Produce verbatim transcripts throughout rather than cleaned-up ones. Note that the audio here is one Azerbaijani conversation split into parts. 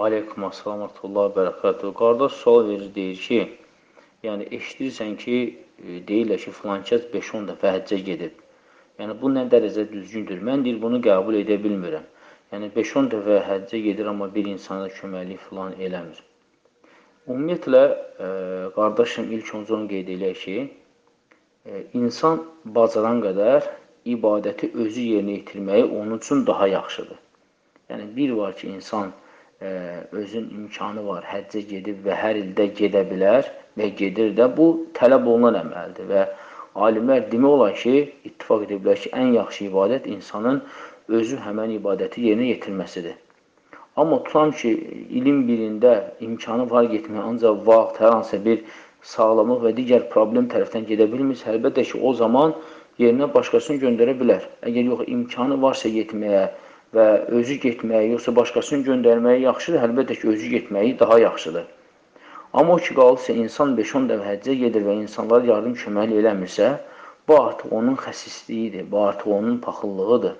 Aleykum assalam, rahmetullah, bərəkatuhu. Qardaş sual verir, deyir ki, yəni eşidirsən ki, deyirlər ki, filan kəs beş on dəfə həccə gedib. Yəni bu nə dərəcə düzgündür? Mən deyir, bunu qəbul edə bilmirəm. Yəni beş on dəfə həccə gedir, amma bir insana köməklik filan eləmir. Ümumiyyətlə, e, qardaşım, ilk önce onu qeyd eləyək ki, e, insan bacaran qədər ibadəti özü yerinə yetirməyi onun üçün daha yaxşıdır. Yəni bir var ki, insan özün imkanı var, həccə gedib və hər ildə gedə bilər və gedir də, bu tələb olunan əməldir və alimlər demək olar ki, ittifaq ediblər ki, ən yaxşı ibadət insanın özü həmən ibadəti yerinə yetirməsidir. Amma tutam ki, ilin birində imkanı var getməyə, ancaq vaxt, hər hansı bir sağlamlıq və digər problem tərəfdən gedə bilmirsə, əlbəttə ki, o zaman yerinə başqasını göndərə bilər. Əgər yox, imkanı varsa getməyə, və özü getməyi, yoxsa başqasını göndərməyi yaxşıdır, əlbəttə ki, özü getməyi daha yaxşıdır. Amma o ki, qalıbsa, insan beş on dəfə həccə gedir və insanlara yardım köməli eləmirsə, bu artıq onun xəsisliyidir, bu artıq onun paxıllığıdır.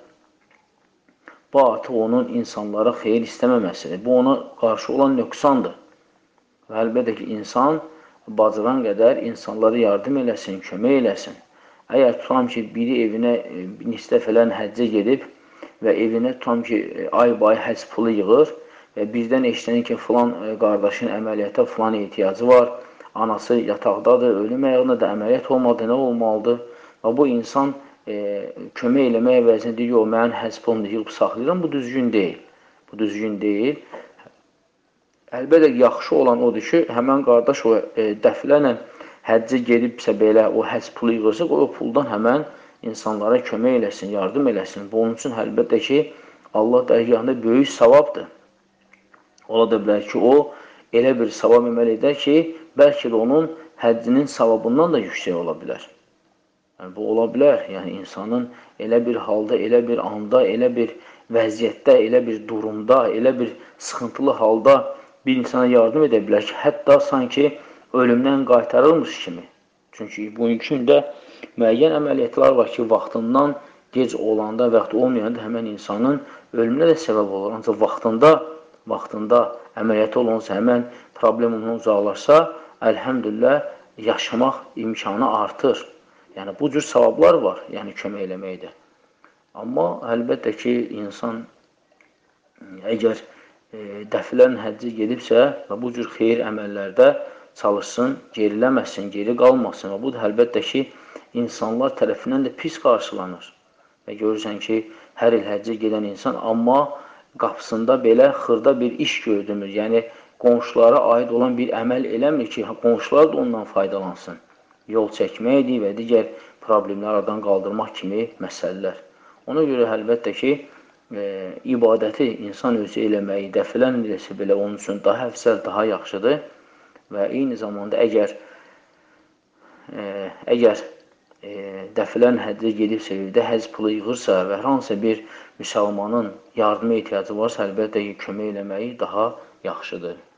Bu artıq onun insanlara xeyir istəməməsidir, bu ona qarşı olan nöqsandır. Və əlbəttə ki, insan bacaran qədər insanlara yardım eləsin, kömək eləsin. Əgər tutam ki, biri evinə nisdə fələn həccə gedib, və evinə tutam ki, ay-bay həc pulu yığır və birdən eşlənir ki, filan qardaşın əməliyyata filan ehtiyacı var, anası yataqdadır, ölüm ayağında əməliyyat olmadı, nə olmalıdır? Və bu insan e, kömək eləmək əvəzində deyir, yox, mənim həc pulunu yığıb saxlayıram, bu düzgün deyil. Bu düzgün deyil. Əlbəttə, yaxşı olan odur ki, həmən qardaş o e, dəflərlə həccə gedibsə belə, o həc pulu yığırsa, o puldan həmən insanlara kömək eləsin, yardım eləsin. Bu, onun üçün əlbəttə ki, Allah dərgahında böyük savabdır. Ola da bilər ki, o elə bir savab əməl edər ki, bəlkə də onun həccinin savabından da yüksək ola bilər. Yəni, bu ola bilər. Yəni, insanın elə bir halda, elə bir anda, elə bir vəziyyətdə, elə bir durumda, elə bir sıxıntılı halda bir insana yardım edə bilər ki, hətta sanki ölümdən qaytarılmış kimi. Çünki bugünkü gündə müəyyən əməliyyatlar var ki, vaxtından gec olanda və yaxud olmayanda həmən insanın ölümünə də səbəb olur. Ancaq vaxtında, vaxtında əməliyyat olunsa, həmən problem ondan uzaqlarsa, əlhəmdülillah, yaşamaq imkanı artır. Yəni, bu cür savablar var, yəni kömək eləməkdə. Amma əlbəttə ki, insan əgər e, dəfilən həccə gedibsə və bu cür xeyir əməllərdə çalışsın, geriləməsin, geri qalmasın və bu da əlbəttə ki, insanlar tərəfindən də pis qarşılanır. Və görürsən ki, hər il həccə gedən insan, amma qapısında belə xırda bir iş gördürmür. Yəni, qonşulara aid olan bir əməl eləmir ki, qonşular da ondan faydalansın. Yol çəkməkdir və digər problemləri aradan qaldırmaq kimi məsələlər. Ona görə əlbəttə ki, e, ibadəti insan özü eləməyi, dəfilən eləsə belə onun üçün daha əfsəl, daha yaxşıdır. Və eyni zamanda əgər e, əgər e, dəfilən həccə gedibsə, evdə həcc pulu yığırsa və hər hansı bir müsəlmanın yardıma ehtiyacı varsa, əlbəttə ki, kömək eləməyi daha yaxşıdır.